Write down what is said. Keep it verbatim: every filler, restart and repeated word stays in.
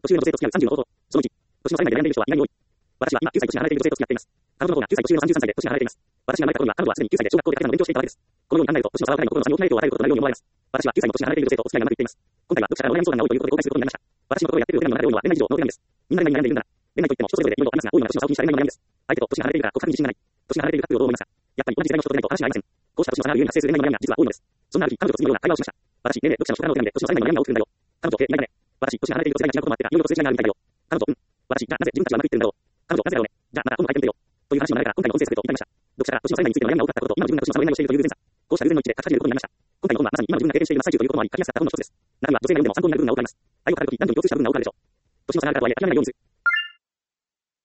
年上の女性と付き合うさんじゅうの方法。そのいち、年の差以内で悩んでいる人は意外に多い。私は今きゅうさい年離れている女性と付き合っています。彼女の方がきゅうさい年上のさんじゅうさんさいで年が離れています。私が生まれた頃には彼女はすでにきゅうさいで小学校でカタカナの勉強をしていたわけです。このように考えると、年の差は彼の心の差に大きな影響を与えることとなるように思われます。私はきゅうさいの年が離れている女性とお付き合いがうまくいっています。今回は読者からの悩み相談が多いということで公開することになりました。私の心をやっているお手紙の中で多いのは恋愛事情のお手紙です。みんなが何に悩んでいるんだな。恋愛といっても人それぞれでいろいろありますが、多いのは年の差を気にした恋愛の悩みです。相手と年が離れているから告白に自信がない。年が離れているかというどう思いますか。やっぱり同じ時代の人とでないと話が合いません。こうした年の差が理由に発生する恋愛の悩みが実は多いのです。そんなある日、彼女と次のような会話をしました。私、ねえねえ、読者の人からのお手紙で年の差以内の悩みが起きるんだよ。彼女、え、意外だね。私、年が離れていると世代が違うこともあってか、いろいろとすれ違いがあるみたいだよ。彼女、うん。私、じゃあなぜ自分たちはうまくいってるんだろう。彼女、なぜだろうね。じゃあまた今度書いてみてよ。という話の流れから今回の音声スクリプトを至りました。読者が年の差以内についての悩みが多かったことと、今の自分が年の差の恋愛をしているという偶然さ。こうした偶然の一致で書き始めることになりました。今回の本はまさに今の自分が経験している最中ということもあり書きやすかった本の一つです。中には女性が読んでも参考になる部分が多くあります。相手を語るとき何度も共通した部分が多くあるでしょう。年の差があるからとはいえ諦めないようにす